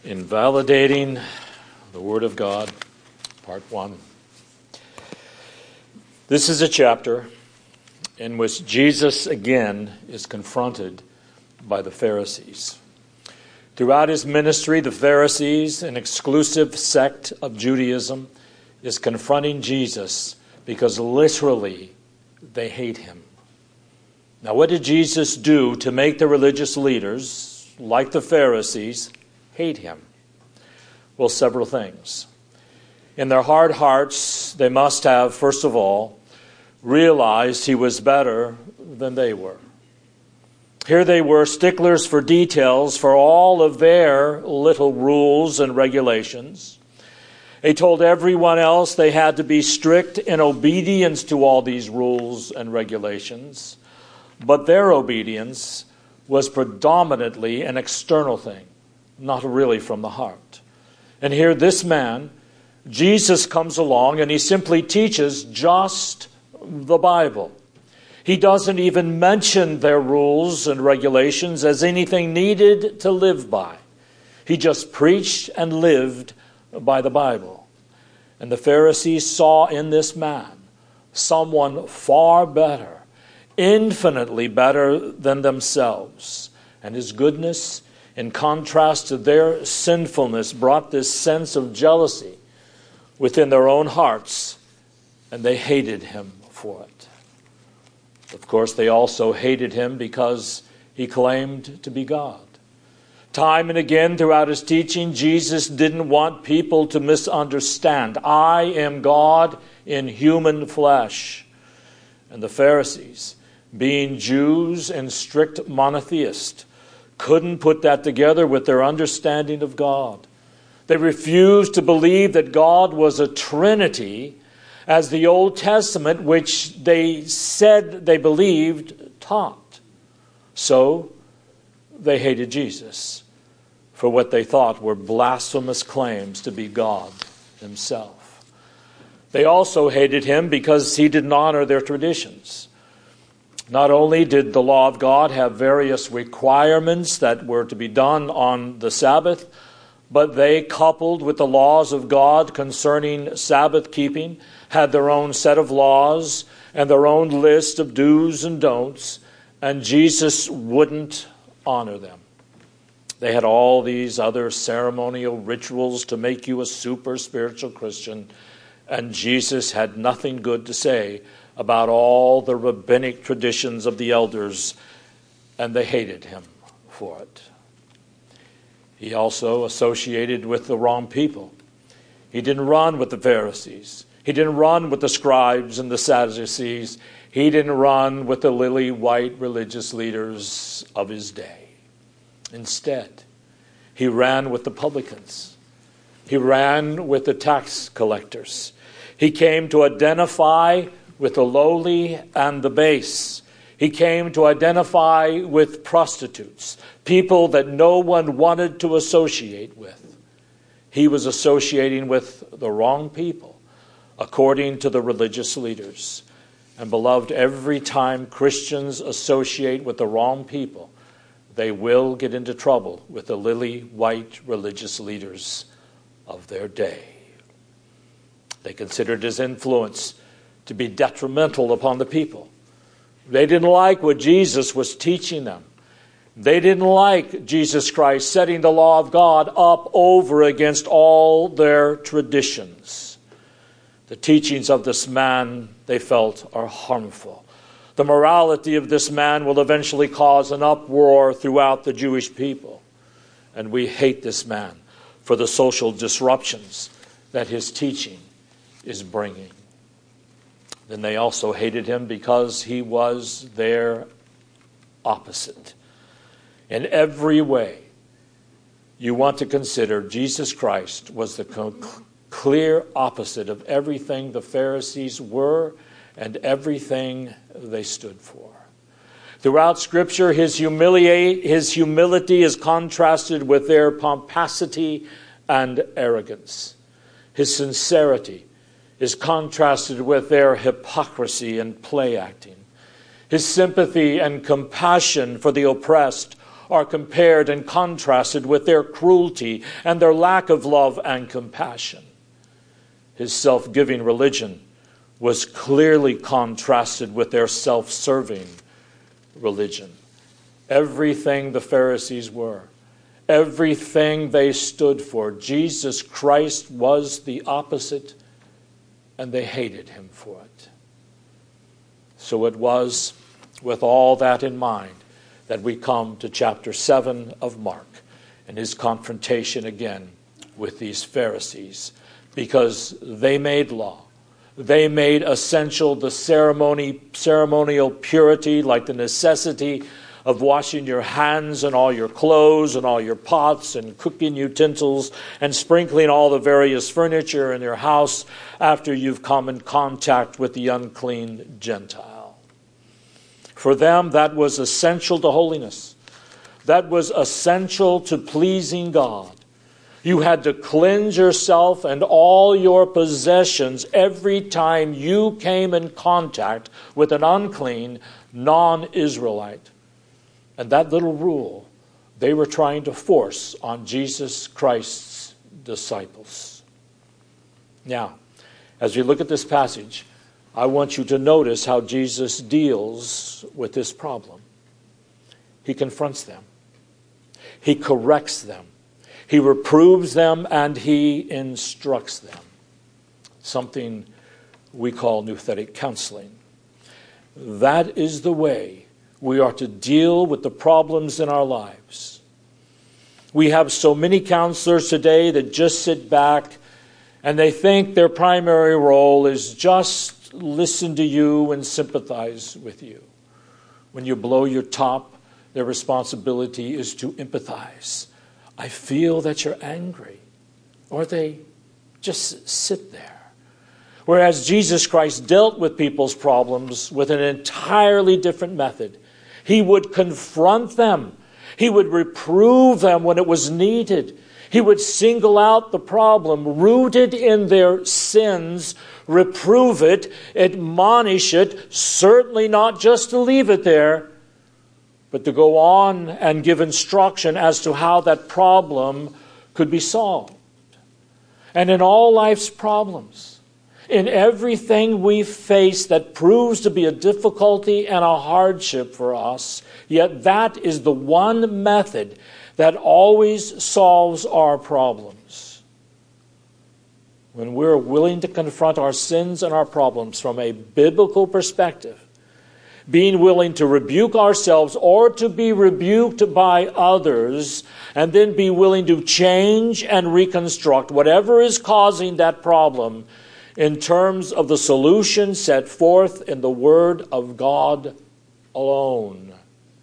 Invalidating the Word of God, Part 1. This is a chapter in which Jesus again is confronted by the Pharisees. Throughout his ministry, the Pharisees, an exclusive sect of Judaism, is confronting Jesus because literally they hate him. Now, what did Jesus do to make the religious leaders, like the Pharisees, hate him? Well, several things. In their hard hearts, they must have, first of all, realized he was better than they were. Here they were, sticklers for details for all of their little rules and regulations. They told everyone else they had to be strict in obedience to all these rules and regulations, but their obedience was predominantly an external thing, not really from the heart. And here this man, Jesus, comes along and he simply teaches just the Bible. He doesn't even mention their rules and regulations as anything needed to live by. He just preached and lived by the Bible. And the Pharisees saw in this man someone far better, infinitely better than themselves. And his goodness, in contrast to their sinfulness, brought this sense of jealousy within their own hearts, and they hated him for it. Of course, they also hated him because he claimed to be God. Time and again throughout his teaching, Jesus didn't want people to misunderstand. I am God in human flesh. And the Pharisees, being Jews and strict monotheists, couldn't put that together with their understanding of God. They refused to believe that God was a Trinity, as the Old Testament, which they said they believed, taught. So they hated Jesus for what they thought were blasphemous claims to be God himself. They also hated him because he didn't honor their traditions. Not only did the law of God have various requirements that were to be done on the Sabbath, but they, coupled with the laws of God concerning Sabbath keeping, had their own set of laws and their own list of do's and don'ts, and Jesus wouldn't honor them. They had all these other ceremonial rituals to make you a super spiritual Christian, and Jesus had nothing good to say about all the rabbinic traditions of the elders, and they hated him for it. He also associated with the wrong people. He didn't run with the Pharisees. He didn't run with the scribes and the Sadducees. He didn't run with the lily-white religious leaders of his day. Instead, he ran with the publicans. He ran with the tax collectors. He came to identify with the lowly and the base. He came to identify with prostitutes, people that no one wanted to associate with. He was associating with the wrong people, according to the religious leaders. And beloved, every time Christians associate with the wrong people, they will get into trouble with the lily-white religious leaders of their day. They considered his influence to be detrimental upon the people. They didn't like what Jesus was teaching them. They didn't like Jesus Christ setting the law of God up over against all their traditions. The teachings of this man, they felt, are harmful. The morality of this man will eventually cause an uproar throughout the Jewish people. And we hate this man for the social disruptions that his teaching is bringing. Then they also hated him because he was their opposite. In every way, you want to consider Jesus Christ was the clear opposite of everything the Pharisees were and everything they stood for. Throughout Scripture, his humility is contrasted with their pomposity and arrogance. His sincerity is contrasted with their hypocrisy and play acting. His sympathy and compassion for the oppressed are compared and contrasted with their cruelty and their lack of love and compassion. His self-giving religion was clearly contrasted with their self-serving religion. Everything the Pharisees were, everything they stood for, Jesus Christ was the opposite, and they hated him for it. So it was with all that in mind that we come to chapter 7 of Mark and his confrontation again with these Pharisees, because they made law. They made essential the ceremonial purity, like the necessity of washing your hands and all your clothes and all your pots and cooking utensils and sprinkling all the various furniture in your house after you've come in contact with the unclean Gentile. For them, that was essential to holiness. That was essential to pleasing God. You had to cleanse yourself and all your possessions every time you came in contact with an unclean non-Israelite. And that little rule they were trying to force on Jesus Christ's disciples. Now, as we look at this passage, I want you to notice how Jesus deals with this problem. He confronts them. He corrects them. He reproves them and he instructs them. Something we call nouthetic counseling. That is the way we are to deal with the problems in our lives. We have so many counselors today that just sit back and they think their primary role is just listen to you and sympathize with you. When you blow your top, their responsibility is to empathize. I feel that you're angry. Or they just sit there. Whereas Jesus Christ dealt with people's problems with an entirely different method. He would confront them. He would reprove them when it was needed. He would single out the problem, rooted in their sins, reprove it, admonish it, certainly not just to leave it there, but to go on and give instruction as to how that problem could be solved. And in all life's problems, in everything we face that proves to be a difficulty and a hardship for us, yet that is the one method that always solves our problems. When we're willing to confront our sins and our problems from a biblical perspective, being willing to rebuke ourselves or to be rebuked by others, and then be willing to change and reconstruct whatever is causing that problem in terms of the solution set forth in the Word of God alone.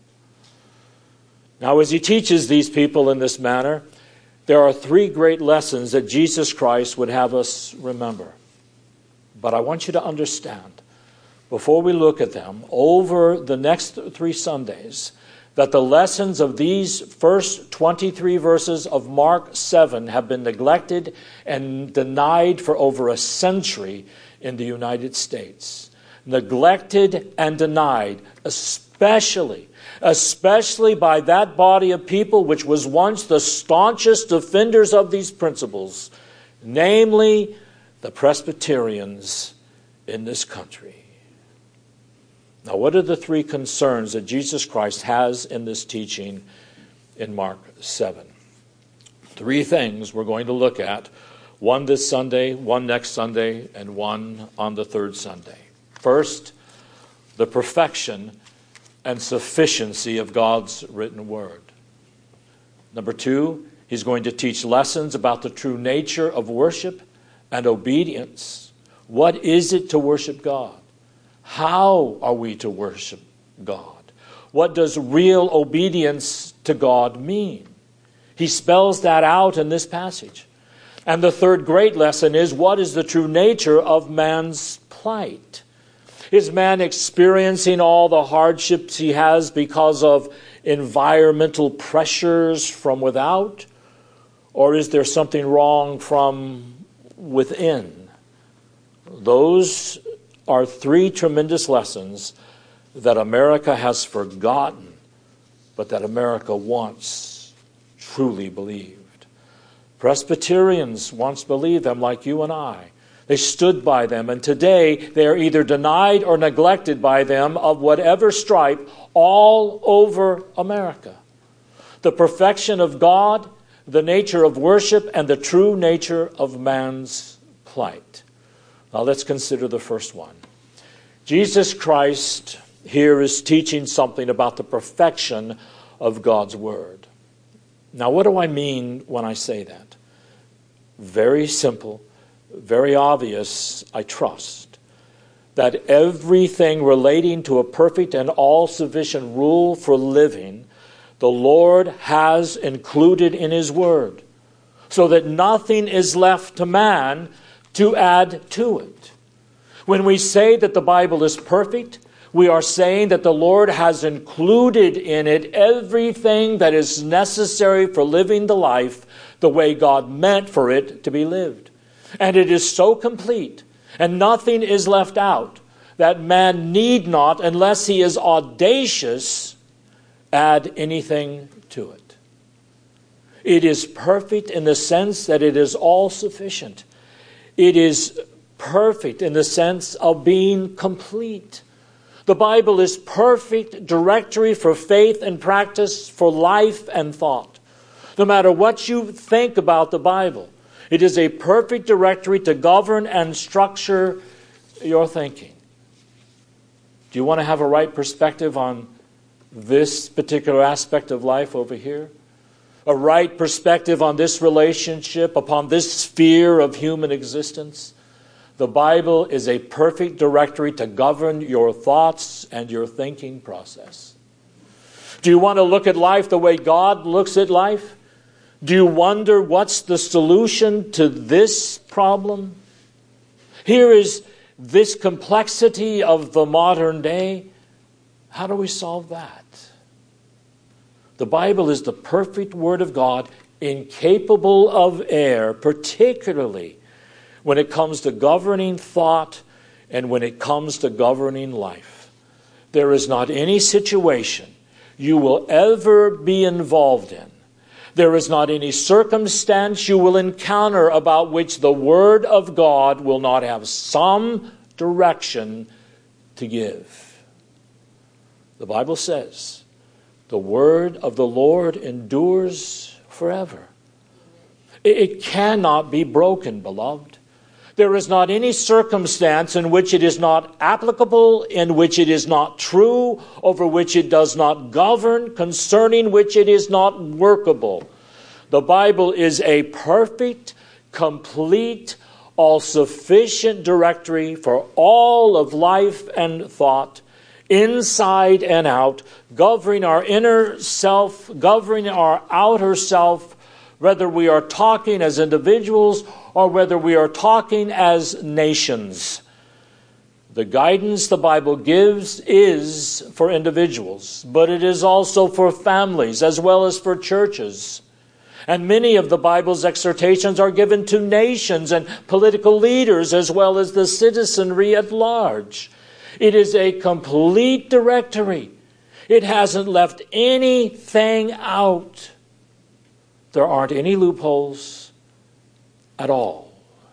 Now, as he teaches these people in this manner, there are three great lessons that Jesus Christ would have us remember. But I want you to understand, before we look at them, over the next 3 Sundays, that the lessons of these first 23 verses of Mark 7 have been neglected and denied for over a century in the United States. Neglected and denied, especially by that body of people which was once the staunchest defenders of these principles, namely the Presbyterians in this country. Now, what are the 3 concerns that Jesus Christ has in this teaching in Mark 7? 3 things we're going to look at. 1 this Sunday, 1 next Sunday, and 1 on the 3rd Sunday. First, the perfection and sufficiency of God's written word. Number 2, he's going to teach lessons about the true nature of worship and obedience. What is it to worship God? How are we to worship God? What does real obedience to God mean? He spells that out in this passage. And the third great lesson is, what is the true nature of man's plight? Is man experiencing all the hardships he has because of environmental pressures from without? Or is there something wrong from within? Those are 3 tremendous lessons that America has forgotten, but that America once truly believed. Presbyterians once believed them like you and I. They stood by them, and today they are either denied or neglected by them of whatever stripe all over America. The perfection of God, the nature of worship, and the true nature of man's plight. Now let's consider the first one. Jesus Christ here is teaching something about the perfection of God's Word. Now what do I mean when I say that? Very simple, very obvious, I trust, that everything relating to a perfect and all-sufficient rule for living, the Lord has included in His Word, so that nothing is left to man to add to it. When we say that the Bible is perfect, we are saying that the Lord has included in it everything that is necessary for living the life the way God meant for it to be lived. And it is so complete, and nothing is left out, that man need not, unless he is audacious, add anything to it. It is perfect in the sense that it is all sufficient. It is perfect in the sense of being complete. The Bible is perfect directory for faith and practice, for life and thought. No matter what you think about the Bible, it is a perfect directory to govern and structure your thinking. Do you want to have a right perspective on this particular aspect of life over here? A right perspective on this relationship, upon this sphere of human existence? The Bible is a perfect directory to govern your thoughts and your thinking process. Do you want to look at life the way God looks at life? Do you wonder what's the solution to this problem? Here is this complexity of the modern day. How do we solve that? The Bible is the perfect Word of God, incapable of error, particularly when it comes to governing thought and when it comes to governing life. There is not any situation you will ever be involved in. There is not any circumstance you will encounter about which the Word of God will not have some direction to give. The Bible says, the Word of the Lord endures forever. It cannot be broken, beloved. There is not any circumstance in which it is not applicable, in which it is not true, over which it does not govern, concerning which it is not workable. The Bible is a perfect, complete, all-sufficient directory for all of life and thought, inside and out, governing our inner self, governing our outer self, whether we are talking as individuals or whether we are talking as nations. The guidance the Bible gives is for individuals, but it is also for families as well as for churches. And many of the Bible's exhortations are given to nations and political leaders as well as the citizenry at large. It is a complete directory. It hasn't left anything out. There aren't any loopholes at all.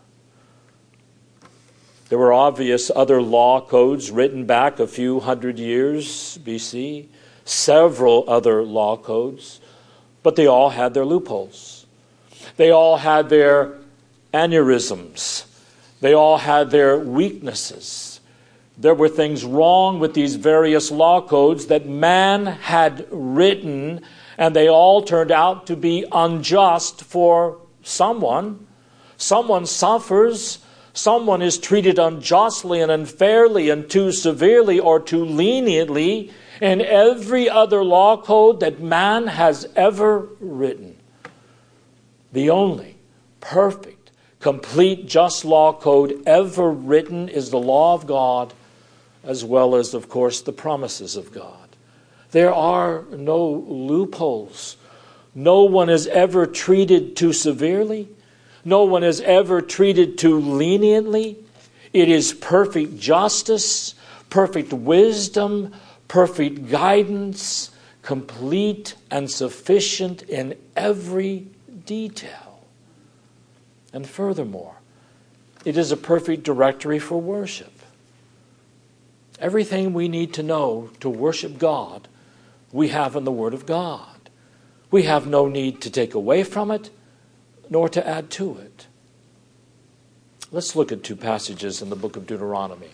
There were obvious other law codes written back a few hundred years BC, several other law codes, but they all had their loopholes. They all had their aneurysms. They all had their weaknesses. There were things wrong with these various law codes that man had written, and they all turned out to be unjust for someone. Someone suffers. Someone is treated unjustly and unfairly and too severely or too leniently in every other law code that man has ever written. The only perfect, complete, just law code ever written is the law of God, as well as, of course, the promises of God. There are no loopholes. No one is ever treated too severely. No one is ever treated too leniently. It is perfect justice, perfect wisdom, perfect guidance, complete and sufficient in every detail. And furthermore, it is a perfect directory for worship. Everything we need to know to worship God, we have in the Word of God. We have no need to take away from it, nor to add to it. Let's look at two passages in the book of Deuteronomy.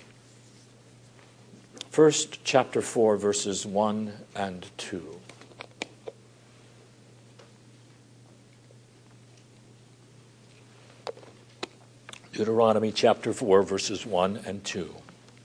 First, chapter 4, verses 1 and 2. Deuteronomy chapter 4, verses 1 and 2.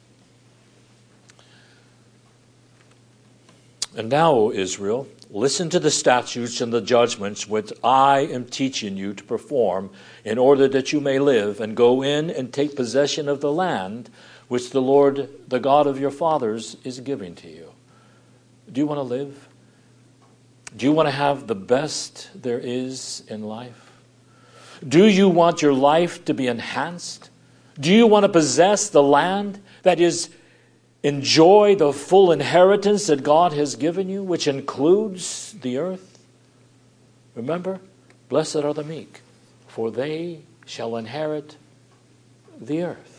And now, O Israel, listen to the statutes and the judgments which I am teaching you to perform, in order that you may live and go in and take possession of the land which the Lord, the God of your fathers, is giving to you. Do you want to live? Do you want to have the best there is in life? Do you want your life to be enhanced? Do you want to possess the land, that is, enjoy the full inheritance that God has given you, which includes the earth? Remember, blessed are the meek, for they shall inherit the earth.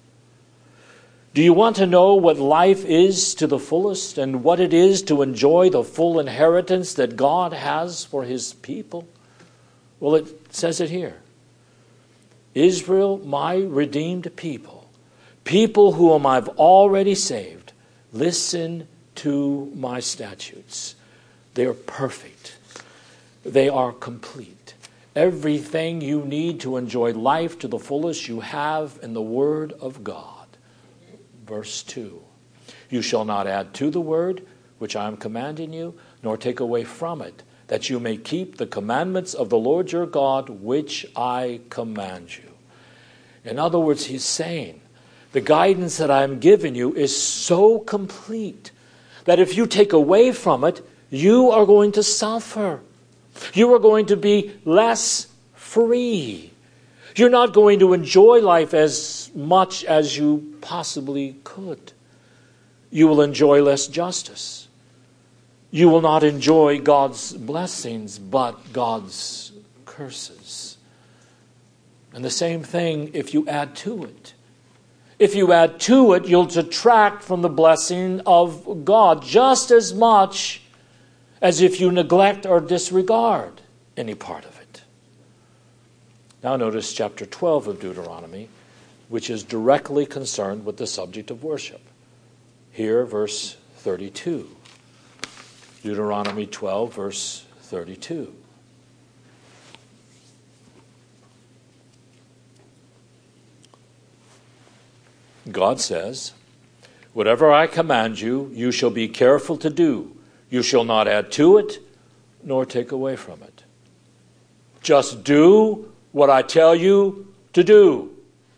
Do you want to know what life is to the fullest and what it is to enjoy the full inheritance that God has for his people? Well, it says it here. Israel, my redeemed people, people whom I've already saved, listen to my statutes. They are perfect. They are complete. Everything you need to enjoy life to the fullest you have in the Word of God. Verse 2. You shall not add to the word which I am commanding you, nor take away from it, that you may keep the commandments of the Lord your God, which I command you. In other words, he's saying, the guidance that I'm giving you is so complete that if you take away from it, you are going to suffer. You are going to be less free. You're not going to enjoy life as much as you possibly could. You will enjoy less justice. You will not enjoy God's blessings, but God's curses. And the same thing if you add to it. If you add to it, you'll detract from the blessing of God just as much as if you neglect or disregard any part of it. Now notice chapter 12 of Deuteronomy, which is directly concerned with the subject of worship. Here, verse 32. Deuteronomy 12, verse 32. God says, whatever I command you, you shall be careful to do. You shall not add to it, nor take away from it. Just do what I tell you to do.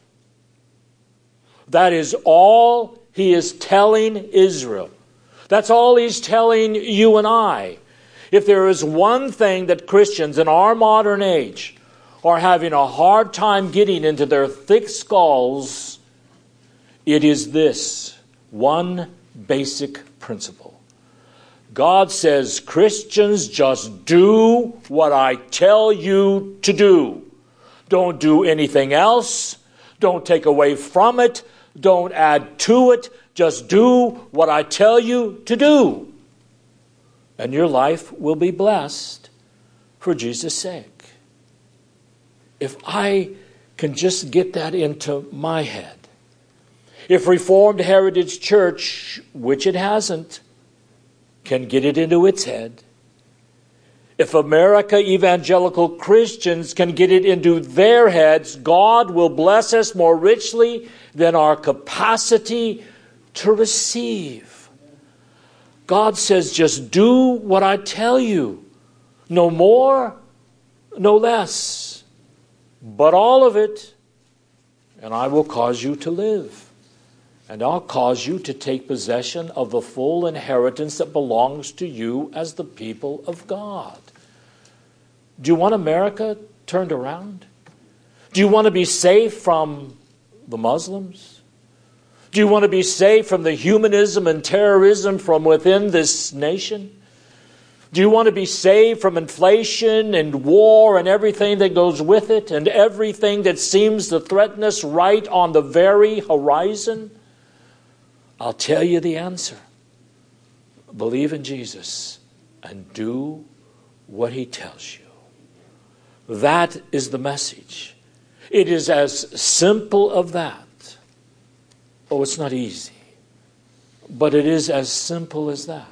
That is all he is telling Israel. That's all he's telling you and I. If there is one thing that Christians in our modern age are having a hard time getting into their thick skulls, it is this one basic principle. God says, Christians, just do what I tell you to do. Don't do anything else. Don't take away from it. Don't add to it. Just do what I tell you to do. And your life will be blessed for Jesus' sake. If I can just get that into my head. If Reformed Heritage Church, which it hasn't, can get it into its head. If America evangelical Christians can get it into their heads, God will bless us more richly than our capacity to receive. God says, just do what I tell you. No more, no less. But all of it, and I will cause you to live. And I'll cause you to take possession of the full inheritance that belongs to you as the people of God. Do you want America turned around? Do you want to be safe from the Muslims? Do you want to be safe from the humanism and terrorism from within this nation? Do you want to be saved from inflation and war and everything that goes with it and everything that seems to threaten us right on the very horizon? I'll tell you the answer. Believe in Jesus and do what he tells you. That is the message. It is as simple of that. Oh, it's not easy. But it is as simple as that.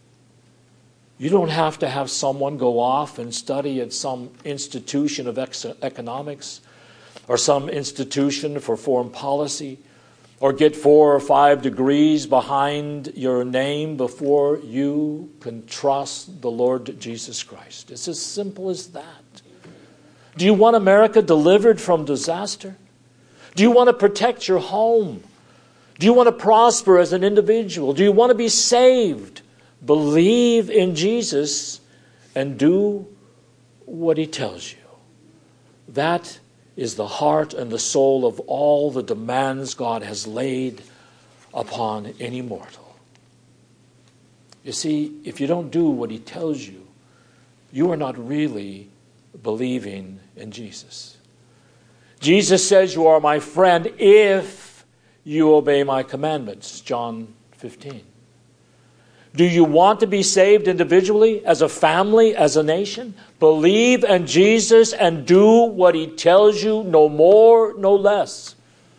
You don't have to have someone go off and study at some institution of economics or some institution for foreign policy or get 4 or 5 degrees behind your name before you can trust the Lord Jesus Christ. It's as simple as that. Do you want America delivered from disaster? Do you want to protect your home? Do you want to prosper as an individual? Do you want to be saved? Believe in Jesus and do what he tells you. That is the heart and the soul of all the demands God has laid upon any mortal. You see, if you don't do what he tells you, you are not really believing in Jesus. Jesus says, you are my friend if you obey my commandments. John 15. Do you want to be saved individually, as a family, as a nation? Believe in Jesus and do what he tells you, no more, no less.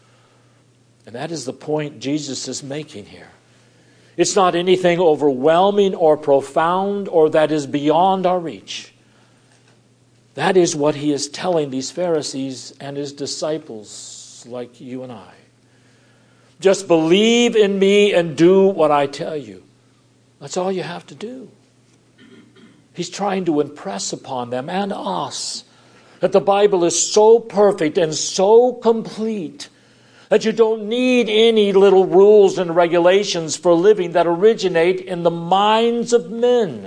And that is the point Jesus is making here. It's not anything overwhelming or profound or that is beyond our reach. That is what he is telling these Pharisees and his disciples like you and I. Just believe in me and do what I tell you. That's all you have to do. He's trying to impress upon them and us that the Bible is so perfect and so complete that you don't need any little rules and regulations for living that originate in the minds of men.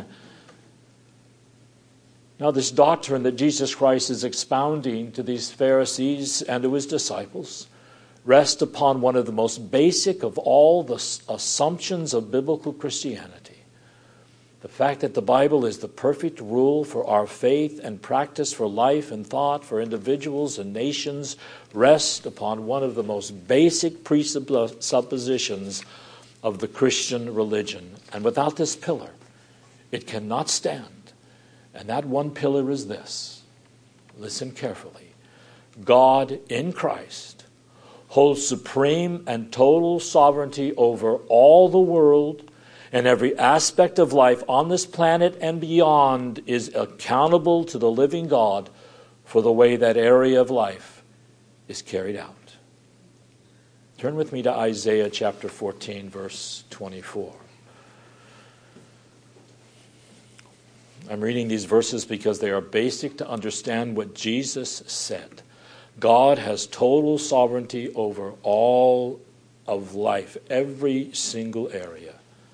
Now, this doctrine that Jesus Christ is expounding to these Pharisees and to his disciples rests upon one of the most basic of all the assumptions of biblical Christianity. The fact that the Bible is the perfect rule for our faith and practice for life and thought for individuals and nations rests upon one of the most basic presuppositions of the Christian religion. And without this pillar, it cannot stand. And that one pillar is this. Listen carefully. God in Christ holds supreme and total sovereignty over all the world, and every aspect of life on this planet and beyond is accountable to the living God for the way that area of life is carried out. Turn with me to Isaiah chapter 14, verse 24. I'm reading these verses because they are basic to understand what Jesus said. God has total sovereignty over all of life, every single area.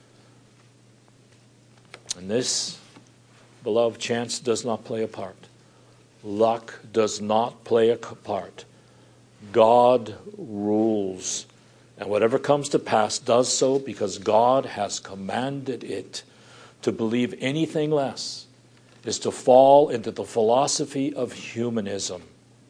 And this, beloved, chance does not play a part. Luck does not play a part. God rules. And whatever comes to pass does so because God has commanded it. To believe anything less is to fall into the philosophy of humanism.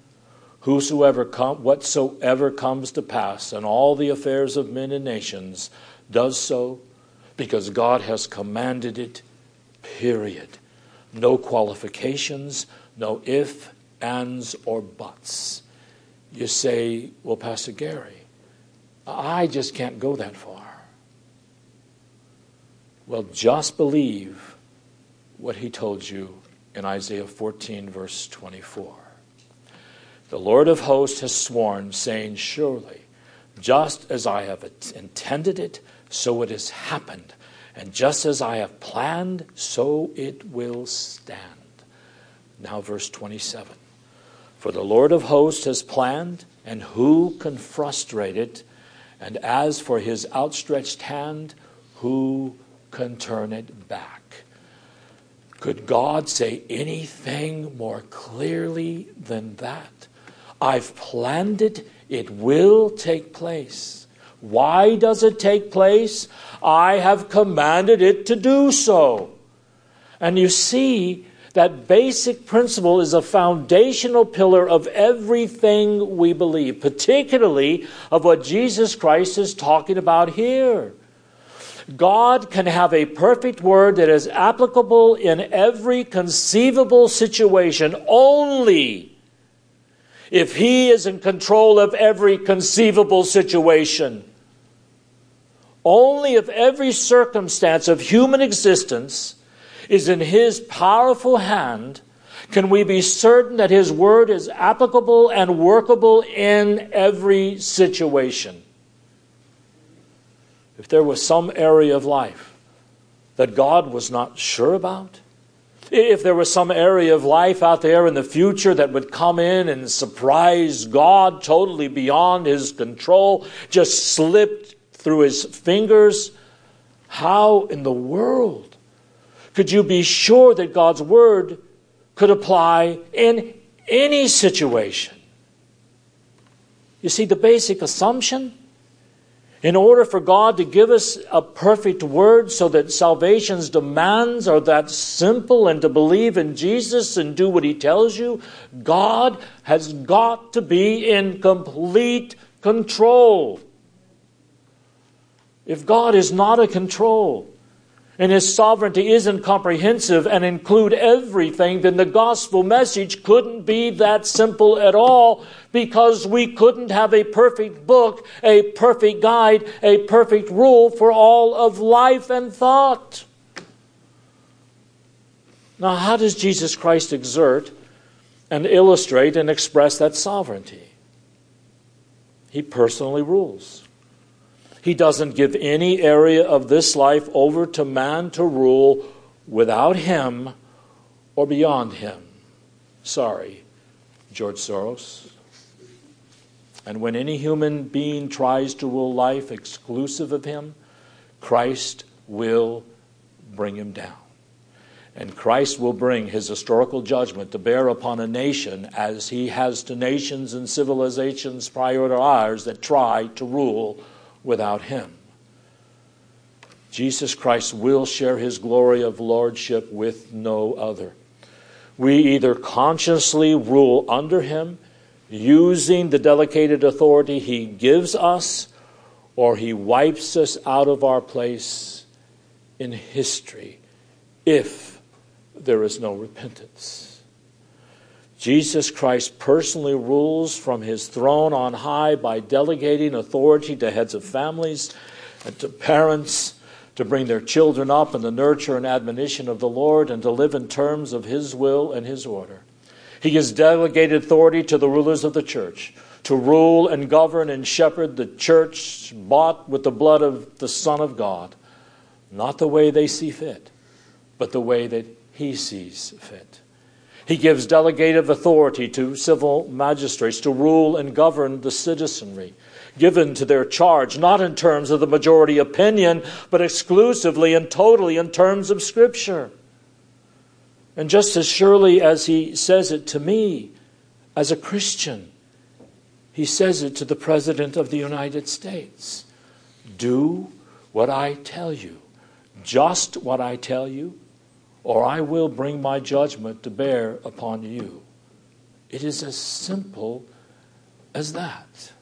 Whatsoever comes to pass in all the affairs of men and nations does so because God has commanded it, period. No qualifications, no ifs, ands, or buts. You say, well, Pastor Gary, I just can't go that far. Well, just believe what he told you in Isaiah 14, verse 24. The Lord of hosts has sworn, saying, surely, just as I have intended it, so it has happened. And just as I have planned, so it will stand. Now verse 27. For the Lord of hosts has planned, and who can frustrate it? And as for his outstretched hand, who can turn it back? Could God say anything more clearly than that? I've planned it. It will take place. Why does it take place? I have commanded it to do so. And you see that basic principle is a foundational pillar of everything we believe, particularly of what Jesus Christ is talking about here. God can have a perfect word that is applicable in every conceivable situation only if He is in control of every conceivable situation. Only if every circumstance of human existence is in His powerful hand can we be certain that His word is applicable and workable in every situation. If there was some area of life that God was not sure about, if there was some area of life out there in the future that would come in and surprise God totally beyond His control, just slipped through His fingers, how in the world could you be sure that God's word could apply in any situation? You see, the basic assumption, in order for God to give us a perfect word so that salvation's demands are that simple and to believe in Jesus and do what He tells you, God has got to be in complete control. If God is not in control and His sovereignty isn't comprehensive and include everything, then the gospel message couldn't be that simple at all, because we couldn't have a perfect book, a perfect guide, a perfect rule for all of life and thought. Now, how does Jesus Christ exert and illustrate and express that sovereignty? He personally rules. He doesn't give any area of this life over to man to rule without Him or beyond Him. Sorry, George Soros. And when any human being tries to rule life exclusive of Him, Christ will bring him down. And Christ will bring His historical judgment to bear upon a nation, as He has to nations and civilizations prior to ours that try to rule without Him. Jesus Christ will share His glory of lordship with no other. We either consciously rule under Him, using the delegated authority He gives us, or He wipes us out of our place in history if there is no repentance. Jesus Christ personally rules from His throne on high by delegating authority to heads of families and to parents to bring their children up in the nurture and admonition of the Lord and to live in terms of His will and His order. He gives delegated authority to the rulers of the church to rule and govern and shepherd the church bought with the blood of the Son of God, not the way they see fit, but the way that He sees fit. He gives delegated authority to civil magistrates to rule and govern the citizenry, given to their charge, not in terms of the majority opinion, but exclusively and totally in terms of Scripture. And just as surely as He says it to me as a Christian, He says it to the President of the United States. Do what I tell you, just what I tell you, or I will bring my judgment to bear upon you. It is as simple as that.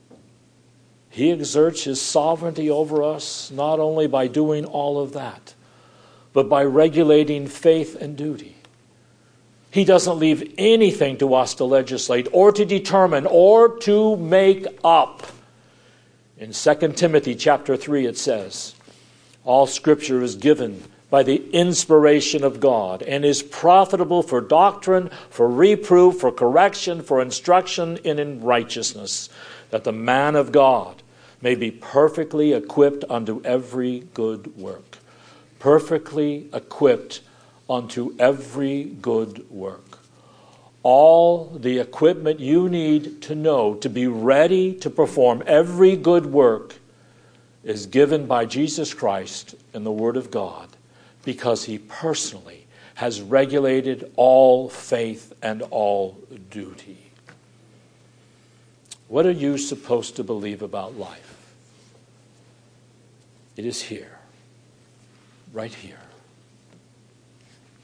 He exerts His sovereignty over us not only by doing all of that, but by regulating faith and duty. He doesn't leave anything to us to legislate or to determine or to make up. In 2 Timothy chapter 3 it says, all Scripture is given by the inspiration of God and is profitable for doctrine, for reproof, for correction, for instruction in righteousness, that the man of God may be perfectly equipped unto every good work. Perfectly equipped unto every good work. All the equipment you need to know to be ready to perform every good work is given by Jesus Christ in the Word of God, because He personally has regulated all faith and all duty. What are you supposed to believe about life? It is here, right here.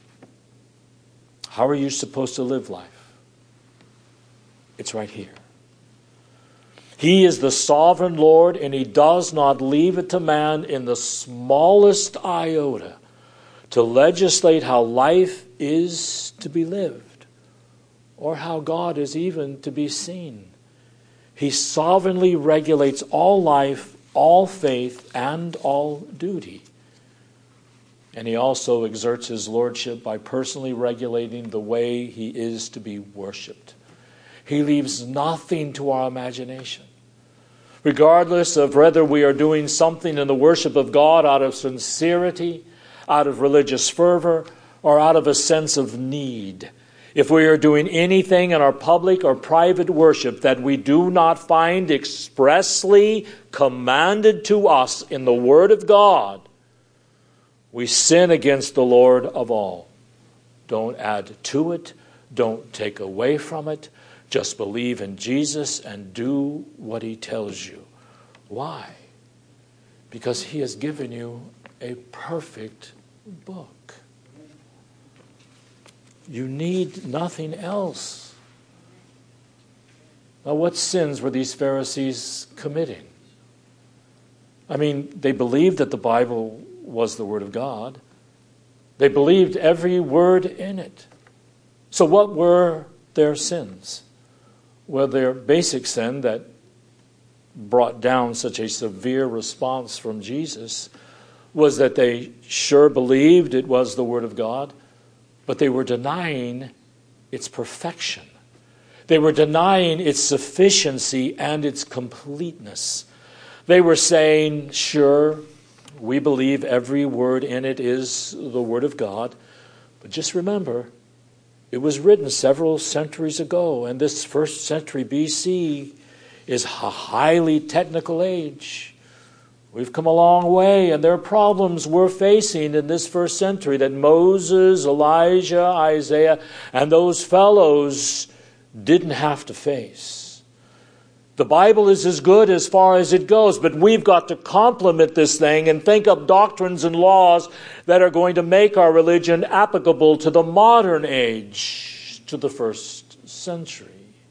How are you supposed to live life? It's right here. He is the sovereign Lord, and he does not leave it to man in the smallest iota to legislate how life is to be lived or how God is even to be seen. He sovereignly regulates all life, all faith, and all duty. And he also exerts his lordship by personally regulating the way he is to be worshipped. He leaves nothing to our imagination. Regardless of whether we are doing something in the worship of God out of sincerity, out of religious fervor, or out of a sense of need. If we are doing anything in our public or private worship that we do not find expressly commanded to us in the Word of God, we sin against the Lord of all. Don't add to it. Don't take away from it. Just believe in Jesus and do what he tells you. Why? Because he has given you a perfect book. You need nothing else. Now, what sins were these Pharisees committing? I mean, they believed that the Bible was the Word of God. They believed every word in it. So what were their sins? Well, their basic sin that brought down such a severe response from Jesus was that they sure believed it was the Word of God, but they were denying its perfection. They were denying its sufficiency and its completeness. They were saying, sure, we believe every word in it is the Word of God, but just remember, it was written several centuries ago, and this first century BC is a highly technical age. We've come a long way, and there are problems we're facing in this first century that Moses, Elijah, Isaiah, and those fellows didn't have to face. The Bible is as good as far as it goes, but we've got to complement this thing and think up doctrines and laws that are going to make our religion applicable to the modern age, to the first century.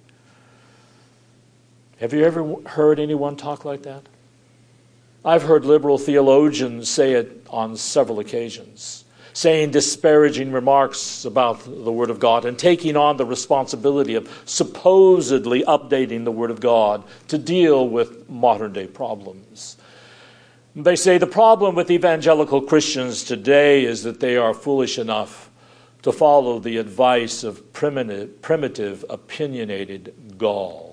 Have you ever heard anyone talk like that? I've heard liberal theologians say it on several occasions, saying disparaging remarks about the Word of God and taking on the responsibility of supposedly updating the Word of God to deal with modern-day problems. They say the problem with evangelical Christians today is that they are foolish enough to follow the advice of primitive opinionated Gaul.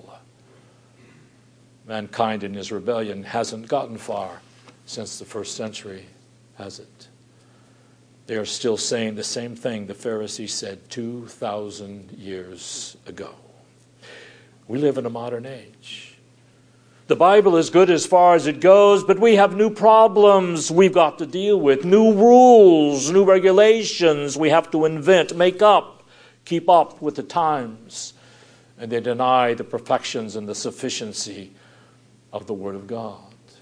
Mankind in his rebellion hasn't gotten far since the first century, has it? They are still saying the same thing the Pharisees said 2,000 years ago. We live in a modern age. The Bible is good as far as it goes, but we have new problems we've got to deal with, new rules, new regulations we have to invent, make up, keep up with the times. And they deny the perfections and the sufficiency of the Word of God.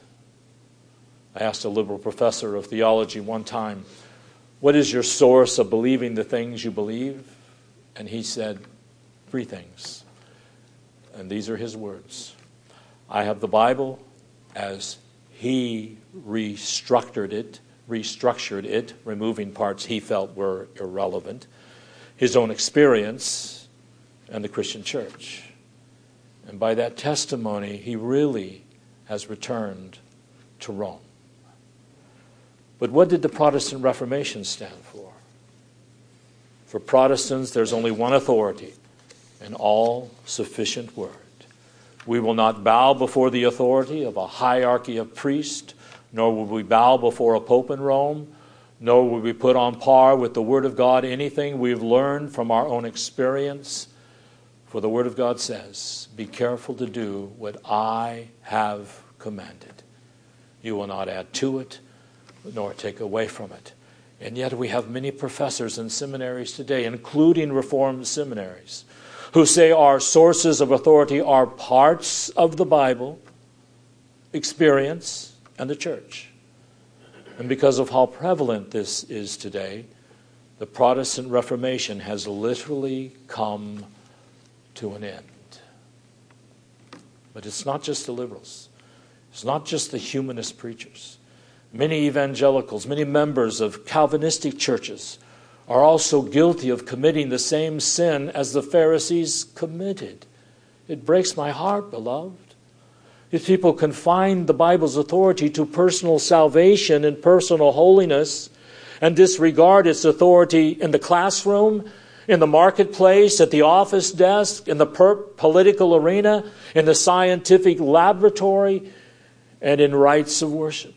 I asked a liberal professor of theology one time, what is your source of believing the things you believe? And he said, 3 things. And these are his words. I have the Bible as he restructured it, removing parts he felt were irrelevant, his own experience, and the Christian church. And by that testimony, he really has returned to Rome. But what did the Protestant Reformation stand for? For Protestants, there's only one authority, an all-sufficient word. We will not bow before the authority of a hierarchy of priests, nor will we bow before a pope in Rome, nor will we put on par with the Word of God anything we've learned from our own experience. For the Word of God says, be careful to do what I have commanded. You will not add to it, nor take away from it. And yet we have many professors in seminaries today, including Reformed seminaries, who say our sources of authority are parts of the Bible, experience, and the church. And because of how prevalent this is today, the Protestant Reformation has literally come to an end. But it's not just the liberals. It's not just the humanist preachers. Many evangelicals, many members of Calvinistic churches are also guilty of committing the same sin as the Pharisees committed. It breaks my heart, beloved. If people confine the Bible's authority to personal salvation and personal holiness and disregard its authority in the classroom, in the marketplace, at the office desk, in the political arena, in the scientific laboratory, and in rites of worship.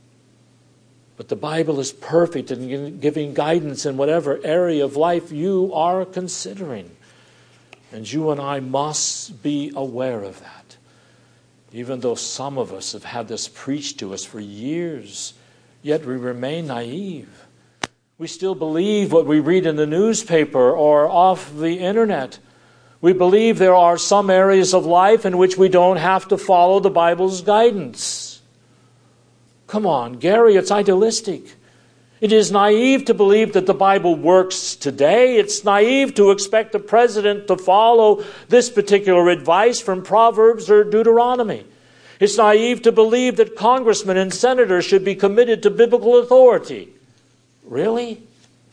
But the Bible is perfect in giving guidance in whatever area of life you are considering. And you and I must be aware of that. Even though some of us have had this preached to us for years, yet we remain naive. We still believe what we read in the newspaper or off the internet. We believe there are some areas of life in which we don't have to follow the Bible's guidance. Come on, Gary, it's idealistic. It is naive to believe that the Bible works today. It's naive to expect the president to follow this particular advice from Proverbs or Deuteronomy. It's naive to believe that congressmen and senators should be committed to biblical authority. Really?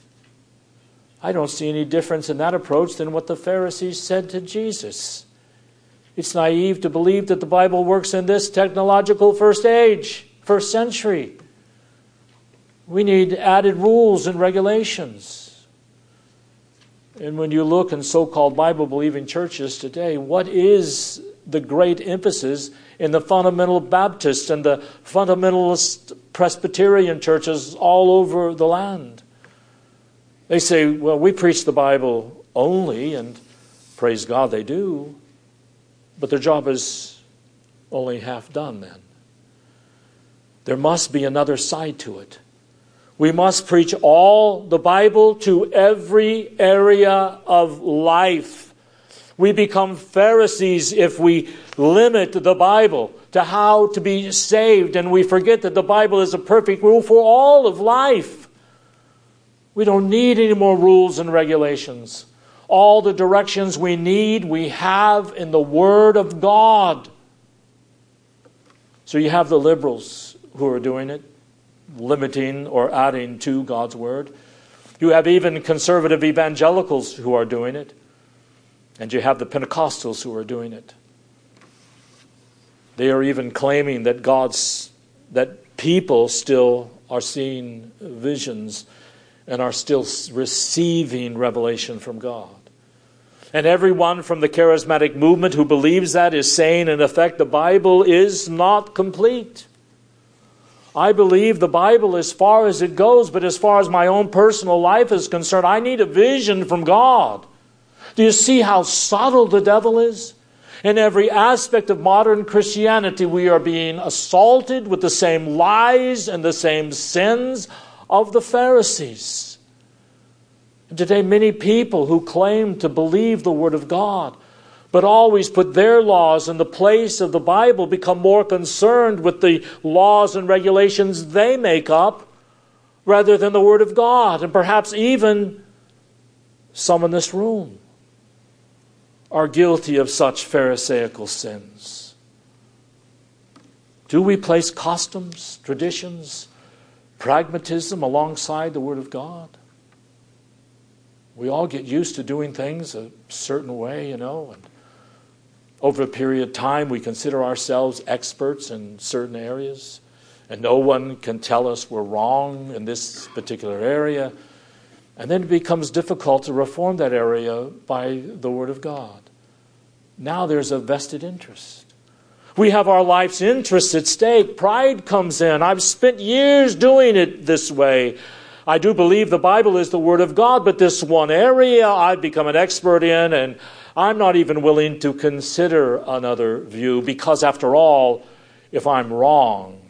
I don't see any difference in that approach than what the Pharisees said to Jesus. It's naive to believe that the Bible works in this technological first century. We need added rules and regulations. And when you look in so-called Bible-believing churches today, what is the great emphasis in the fundamental Baptist and the fundamentalist Presbyterian churches all over the land? They say, well, we preach the Bible only, and praise God they do, but their job is only half done then. There must be another side to it. We must preach all the Bible to every area of life. We become Pharisees if we limit the Bible to how to be saved, and we forget that the Bible is a perfect rule for all of life. We don't need any more rules and regulations. All the directions we need, we have in the Word of God. So you have the liberals who are doing it, limiting or adding to God's Word. You have even conservative evangelicals who are doing it. And you have the Pentecostals who are doing it. They are even claiming that that people still are seeing visions and are still receiving revelation from God. And everyone from the charismatic movement who believes that is saying, in effect, the Bible is not complete. I believe the Bible as far as it goes, but as far as my own personal life is concerned, I need a vision from God. Do you see how subtle the devil is? In every aspect of modern Christianity, we are being assaulted with the same lies and the same sins of the Pharisees. And today, many people who claim to believe the Word of God, but always put their laws in the place of the Bible, become more concerned with the laws and regulations they make up rather than the Word of God. And perhaps even some in this room are guilty of such Pharisaical sins. Do we place customs, traditions, pragmatism alongside the Word of God? We all get used to doing things a certain way, and over a period of time we consider ourselves experts in certain areas, and no one can tell us we're wrong in this particular area. And then it becomes difficult to reform that area by the Word of God. Now there's a vested interest. We have our life's interests at stake. Pride comes in. I've spent years doing it this way. I do believe the Bible is the Word of God, but this one area I've become an expert in, and I'm not even willing to consider another view, because after all, if I'm wrong,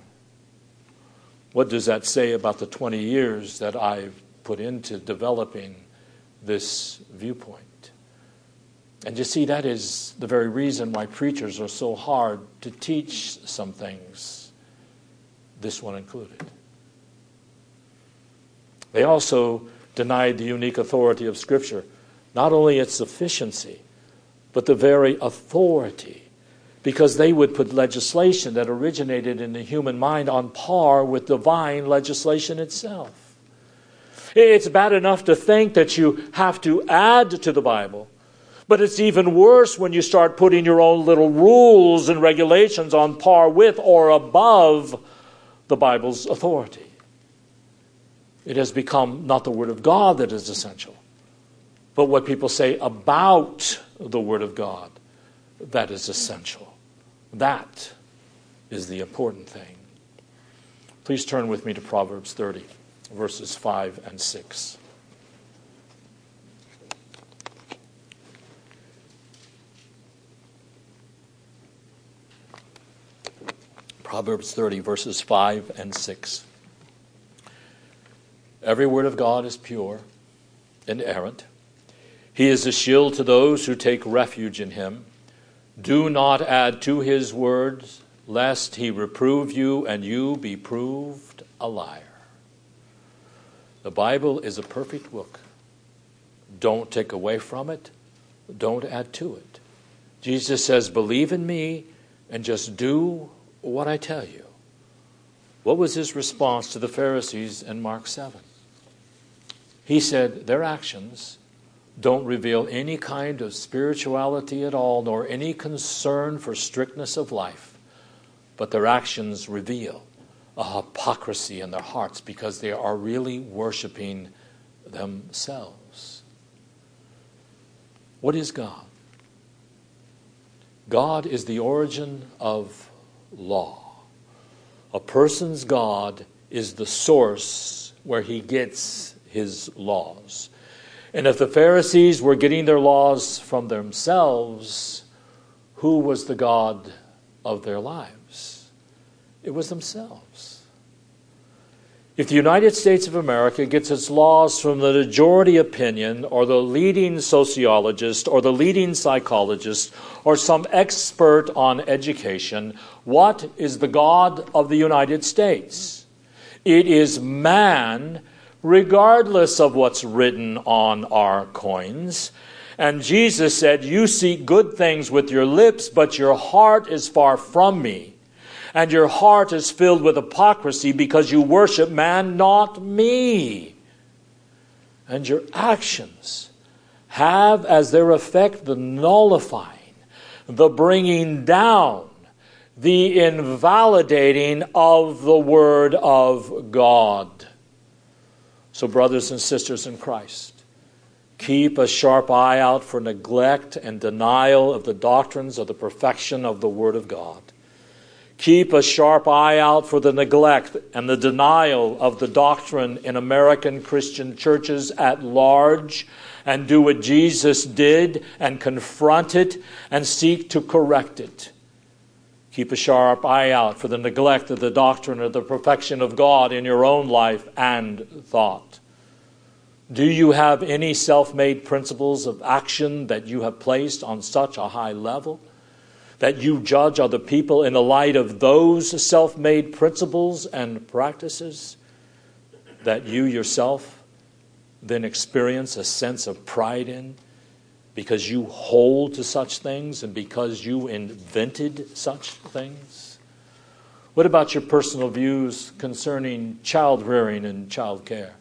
what does that say about the 20 years that I've put into developing this viewpoint? And you see, that is the very reason why preachers are so hard to teach some things, this one included. They also denied the unique authority of Scripture, not only its sufficiency, but the very authority, because they would put legislation that originated in the human mind on par with divine legislation itself. It's bad enough to think that you have to add to the Bible, but it's even worse when you start putting your own little rules and regulations on par with or above the Bible's authority. It has become not the Word of God that is essential, but what people say about the Word of God that is essential. That is the important thing. Please turn with me to Proverbs 30, verses 5 and 6. Proverbs 30, verses 5 and 6. Every word of God is pure, inerrant. He is a shield to those who take refuge in him. Do not add to his words, lest he reprove you and you be proved a liar. The Bible is a perfect book. Don't take away from it. Don't add to it. Jesus says, believe in me and just do what I tell you. What was his response to the Pharisees in Mark 7? He said, their actions don't reveal any kind of spirituality at all, nor any concern for strictness of life, but their actions reveal a hypocrisy in their hearts because they are really worshiping themselves. What is God? God is the origin of law. A person's God is the source where he gets his laws. And if the Pharisees were getting their laws from themselves, who was the God of their lives? It was themselves. If the United States of America gets its laws from the majority opinion or the leading sociologist or the leading psychologist or some expert on education, what is the God of the United States? It is man, regardless of what's written on our coins. And Jesus said, you seek good things with your lips, but your heart is far from me. And your heart is filled with hypocrisy because you worship man, not me. And your actions have as their effect the nullifying, the bringing down, the invalidating of the Word of God. So, brothers and sisters in Christ, keep a sharp eye out for neglect and denial of the doctrines of the perfection of the Word of God. Keep a sharp eye out for the neglect and the denial of the doctrine in American Christian churches at large, and do what Jesus did and confront it and seek to correct it. Keep a sharp eye out for the neglect of the doctrine of the perfection of God in your own life and thought. Do you have any self-made principles of action that you have placed on such a high level that you judge other people in the light of those self-made principles and practices, that you yourself then experience a sense of pride in because you hold to such things and because you invented such things? What about your personal views concerning child rearing and child care?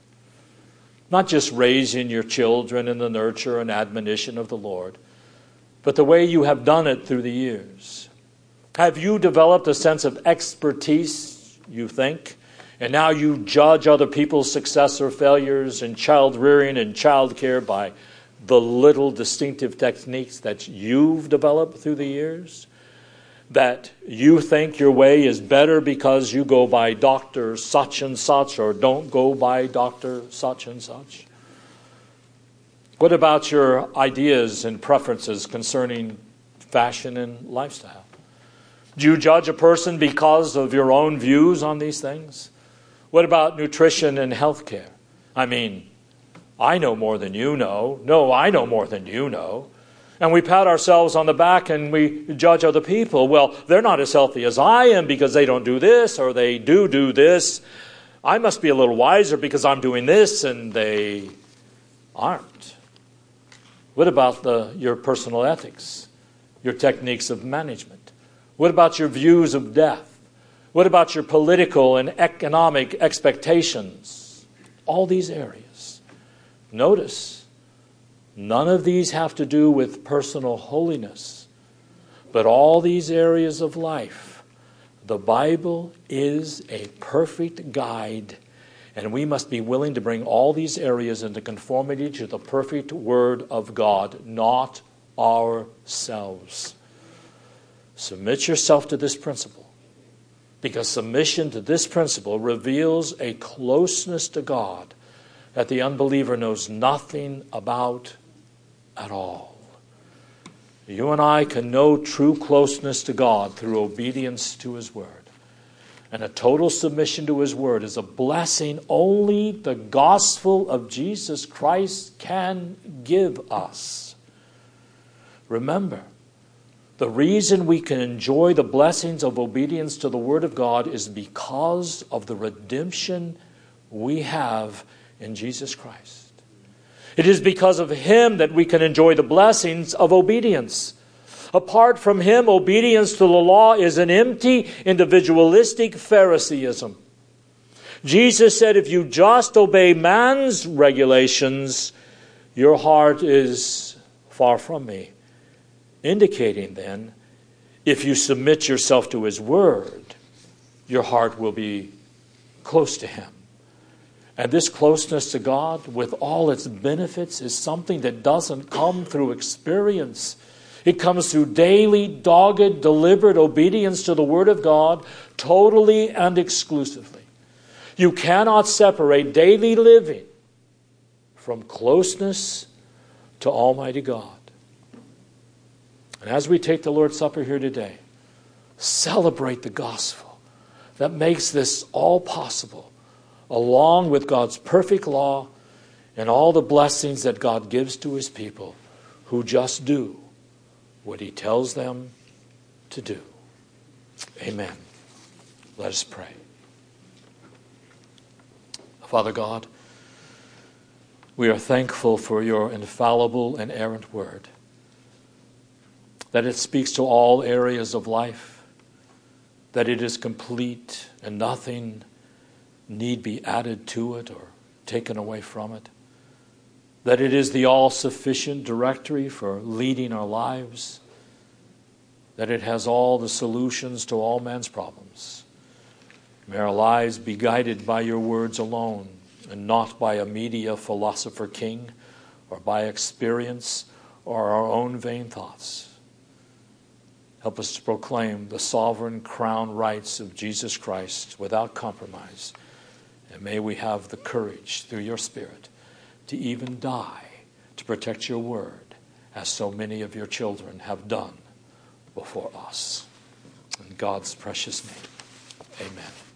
Not just raising your children in the nurture and admonition of the Lord, but the way you have done it through the years. Have you developed a sense of expertise, you think, and now you judge other people's success or failures in child rearing and child care by the little distinctive techniques that you've developed through the years? That you think your way is better because you go by Dr. such and such or don't go by Dr. such and such? What about your ideas and preferences concerning fashion and lifestyle? Do you judge a person because of your own views on these things? What about nutrition and health care? I mean, I know more than you know. No, I know more than you know. And we pat ourselves on the back and we judge other people. Well, they're not as healthy as I am because they don't do this or they do this. I must be a little wiser because I'm doing this and they aren't? What about your personal ethics, your techniques of management? What about your views of death? What about your political and economic expectations? All these areas. Notice, none of these have to do with personal holiness, but all these areas of life. The Bible is a perfect guide, and we must be willing to bring all these areas into conformity to the perfect Word of God, not ourselves. Submit yourself to this principle, because submission to this principle reveals a closeness to God that the unbeliever knows nothing about at all. You and I can know true closeness to God through obedience to His Word. And a total submission to His Word is a blessing only the gospel of Jesus Christ can give us. Remember, the reason we can enjoy the blessings of obedience to the Word of God is because of the redemption we have in Jesus Christ. It is because of Him that we can enjoy the blessings of obedience. Apart from Him, obedience to the law is an empty, individualistic Phariseeism. Jesus said, if you just obey man's regulations, your heart is far from me. Indicating then, if you submit yourself to His Word, your heart will be close to Him. And this closeness to God, with all its benefits, is something that doesn't come through experience. It comes through daily, dogged, deliberate obedience to the Word of God, totally and exclusively. You cannot separate daily living from closeness to Almighty God. And as we take the Lord's Supper here today, celebrate the gospel that makes this all possible, along with God's perfect law and all the blessings that God gives to His people who just do what He tells them to do. Amen. Let us pray. Father God, we are thankful for Your infallible and inerrant Word, that it speaks to all areas of life, that it is complete and nothing need be added to it or taken away from it, that it is the all-sufficient directory for leading our lives, that it has all the solutions to all man's problems. May our lives be guided by Your words alone, and not by a media philosopher king, or by experience, or our own vain thoughts. Help us to proclaim the sovereign crown rights of Jesus Christ without compromise. And may we have the courage, through Your Spirit, to even die to protect Your Word, as so many of Your children have done before us. In God's precious name, amen.